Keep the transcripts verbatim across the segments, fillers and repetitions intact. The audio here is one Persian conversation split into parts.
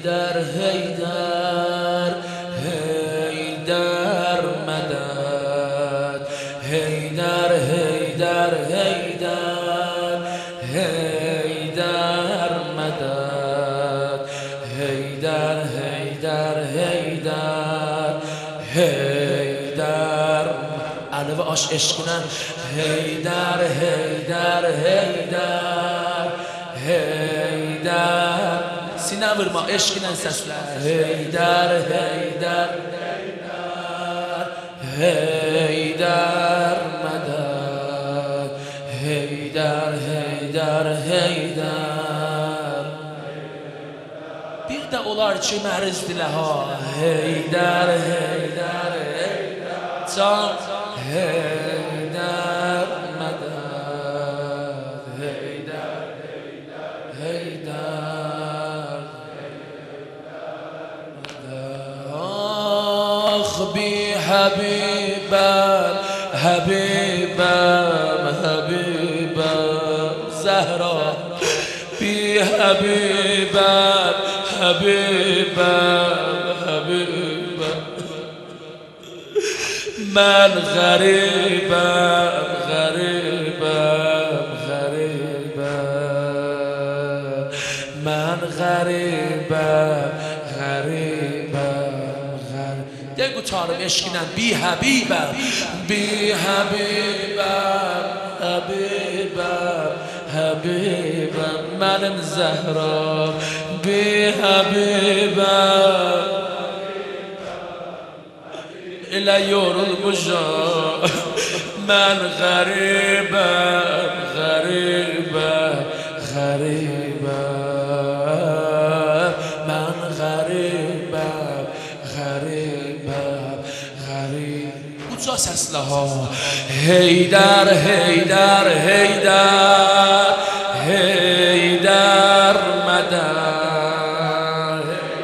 هیدر هیدر هیدر مدد هیدر هیدر هیدر هیدر مدد هیدر هیدر هیدر هیدر علوه آش عشقینن هیدر هیدر هیدر هیدر سینه vurma عشقینن sesler هیدر هیدر هیدر مدد هیدر هیدر هیدر bir de olar ki mərizdilə ha heydər heydər can heydər mədəd heydər heydər ah bi habibəm habibəm habibəm zəhra bi habibəm حبيبم حبيبم من غريبم غريبم غريبم من غريبم غريبم غريبم دگو چارم عشقینم بی حبیبم بی حبیبم حبیبم حبیبم منم زهرا بی حبیبم الیور المجا من غریبم غریبم غریبم من غریبم غریبم غریب uca səslə ha heydər heydər heydər heydər mədər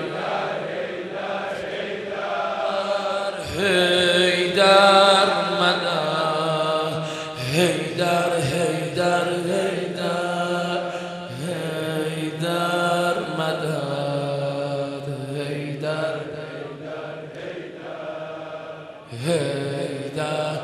heydər mədər heydər heydər heydər heydər mədər heydər heydər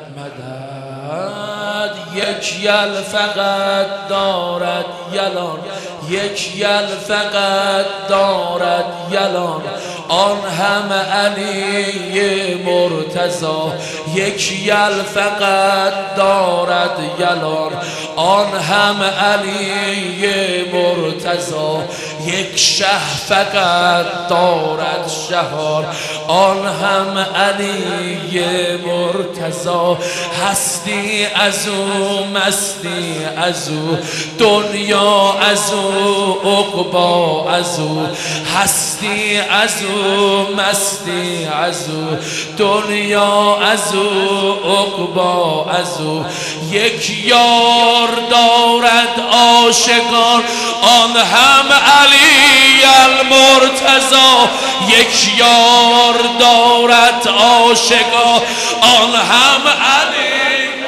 مدد یک یل فقط دارد یلان یک یل فقط دارد یلان آن هم علی مرتضی یک یل فقط دارد یلان آن هم علی مرتضی یک شه فقط دارد شهار آن هم علی مرتضی هستی از او مستی از او دنیا از او عقبا از او هستی از او مستی از او دنیا از او عقبا از او یک یار دارد عاشقان آن هم علی المرتضی یک یار دارد عاشقان آن هم علی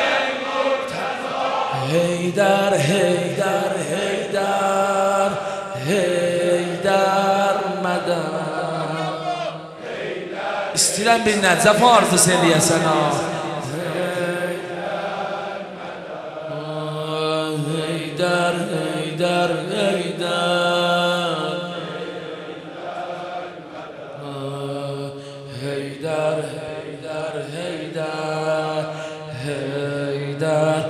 هیدر هیدر هیدر هیدر مدد istəyirəm bir nəcəf arzusu eləyəsən ha heydər heydər heydər heydər heydər heydər heydər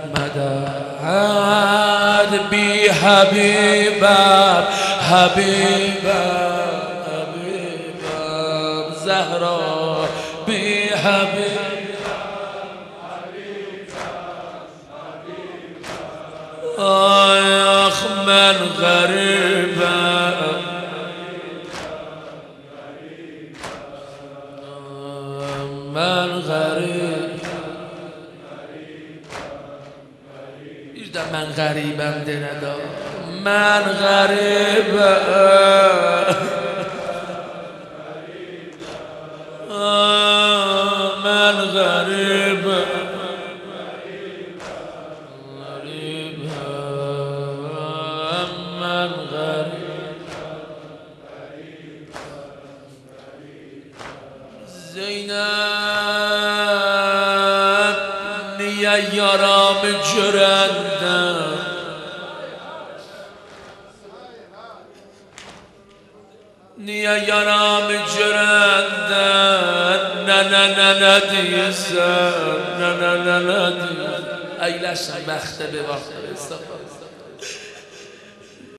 مدد بی حبیبم حبیبم حبیبم زهرا بی حبیبم آخ من غریبم من غریب من غریبم دندا من غریبم من غریبم غریبم من غریب Zeynep niye yaramı görenden Niye yaramı görenden Ne ne ne ne diyorsun Ne ne ne ne diyorsun Eylesin bəxtə bir vaxt